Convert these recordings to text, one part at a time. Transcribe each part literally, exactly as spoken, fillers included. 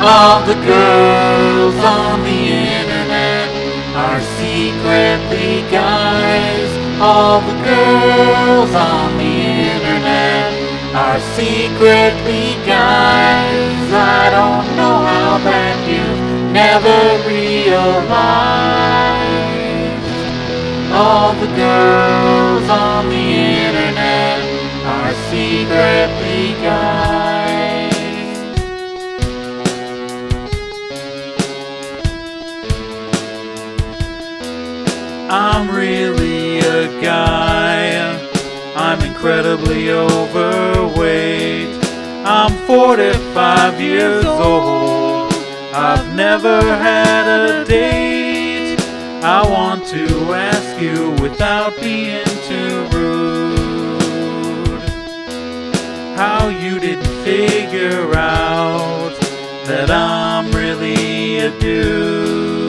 All the girls on the internet are secretly guys. All the girls on the internet are secretly guys. I don't know how that you've never realized. All the girls on the internet are secretly guys. I'm really a guy. I'm incredibly overweight. I'm forty-five years old. I've never had a date. I want to ask you without being too rude, how you didn't figure out that I'm really a dude.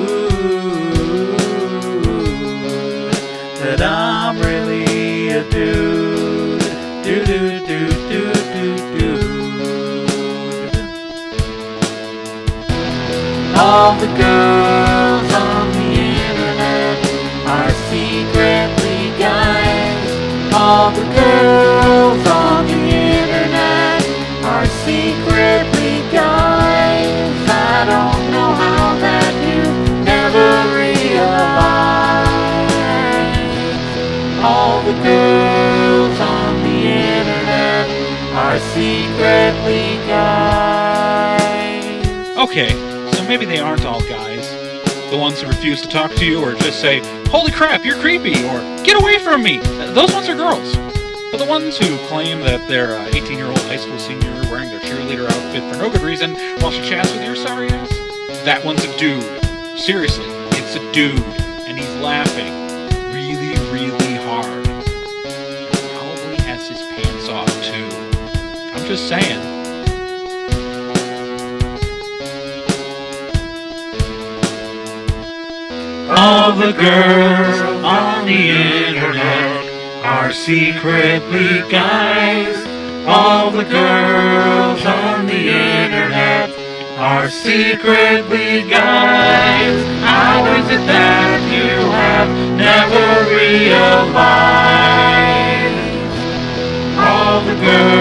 That I'm really a dude, do do do do do dude. All the girls on the internet are secretly guys. All the girls on the internet are secretly guys. I don't know how that you never realized. All the girls on the internet are secretly guys. Okay, so maybe they aren't all guys. The ones who refuse to talk to you or just say, "Holy crap, you're creepy," or "Get away from me." Those ones are girls. But the ones who claim that they're an eighteen-year-old high school senior wearing their cheerleader outfit for no good reason while she chats with your sorry ass, that one's a dude. Seriously, it's a dude, and he's laughing really, really hard. Probably has his pants off too. I'm just saying. All the girls on the internet are secretly guys. All the girls on the internet are secretly guys. How is it that you have never realized? All the girls